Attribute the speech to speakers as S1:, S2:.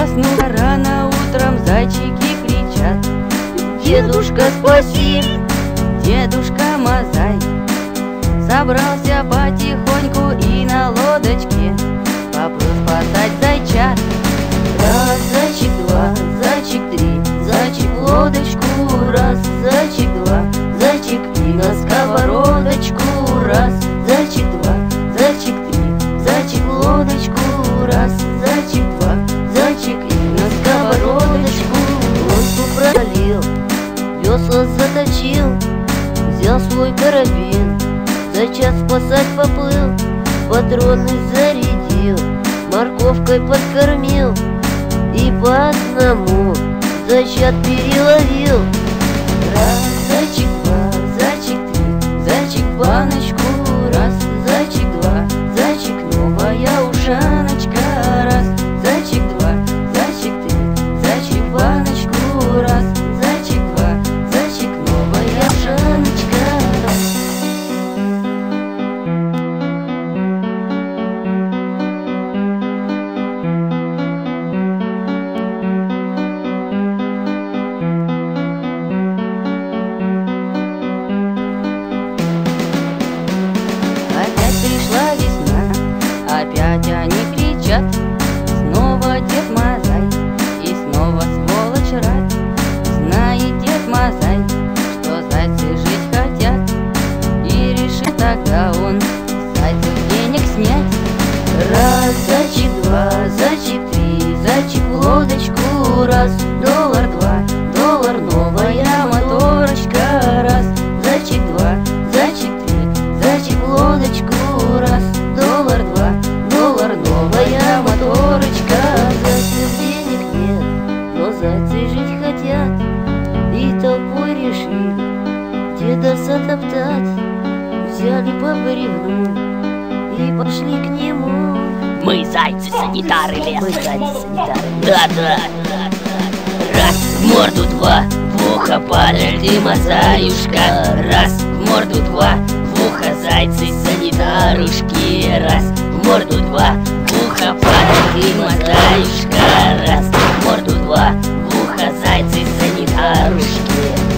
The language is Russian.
S1: Проснулся рано утром, зайчики кричат: дедушка, спаси! Дедушка Мазай собрался потихоньку и на лодочке поплыл спасать зайчат. Раз, зайчик, два, зайчик, три, зайчик в лодочку, раз, зайчик, два, зайчик и на сковородочку, раз, зайчик, два, зайчик, три, зайчик в лодочку, раз, зайчик, два, зайчик и на сковородочку. Лодку пролил, весла заточил, взял свой карабин, зайчат спасать поплыл, патроны зарядил, морковкой подкормил и по одному зайчат переловил. Раз, зайчик, два, зайчик, три, зайчик в баночку, раз, зайчик, два, зайчик, новая ушаночка, раз, зайчик, два, зайчик, три, зайчик в баночку, раз, зайчик, два, зайчик, новая ушаночка. Пришла весна, опять они кричат: снова Дед Мазай и снова сволочь рад. Знает Дед Мазай, что зайцы жить хотят, и решил тогда он зайцев денег снять. Раз, зайчик, два, зайчик, три, зайчик в лодочку, раз, доллар, два, доллар, новая моторочка, раз, зайчик, два, зайчик, три, зайчик в лодочку, раз, доллар, два, доллар, новая моторочка. Зайцев денег нет, но зайцы жить хотят, и толпой решили деда затоптать. Взяли по бревну и пошли к нему.
S2: Мы зайцы-санитары леса.
S1: Мы зайцы-санитары.
S2: Да-да. Раз, в морду, два, в ухо падаль ты, Мазаюшка. Раз, в морду, два, в ухо зайцы-санитарушки. Раз, в морду, два, в ухо падаль ты, Мазаюшка. Раз, в морду, два, в ухо зайцы-санитарушки.